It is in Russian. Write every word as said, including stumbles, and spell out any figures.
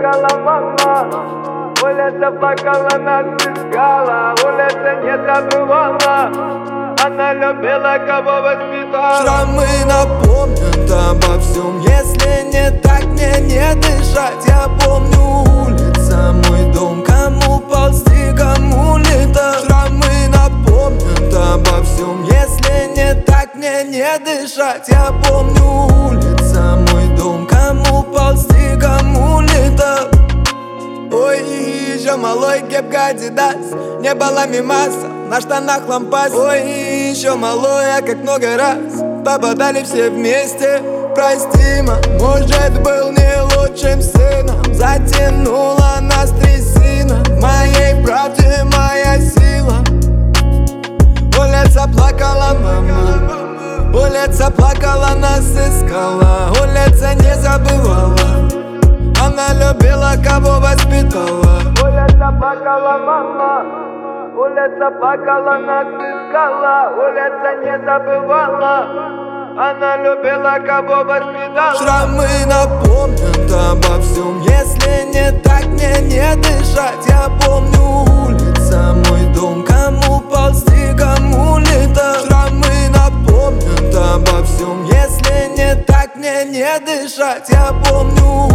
плакала мама, улица плакала, нас искала, улица не забывала, она любила, кого воспитала. Шрамы напомнят обо всем, если не так, мне не дышать. Я помню улица, мой дом, кому ползти, кому летать. Шрамы напомнят обо всем, если не так, мне не дышать. Я помню улица, мой дом, кому ползти, кому летать. Ой, еще малой, кепка Адидас, не было мимаса, на штанах лампас. Ой, еще малой, а как много раз попадали все вместе. Прости, ма, может, был не лучшим сыном, затянула нас трясина. В моей правде моя сила. Улица плакала, мама, улица плакала, нас искала, улица не забывала, она любила, кого воспитала. Улица плакала мама, улица плакала, нас искала, улица не забывала, она любила, кого воспитала. Шрамы напомнят обо всем, если не так, мне не дышать. Я помню улица, мой дом, кому ползти, кому летать. Шрамы напомнят обо всем, если не так, мне не дышать. Я помню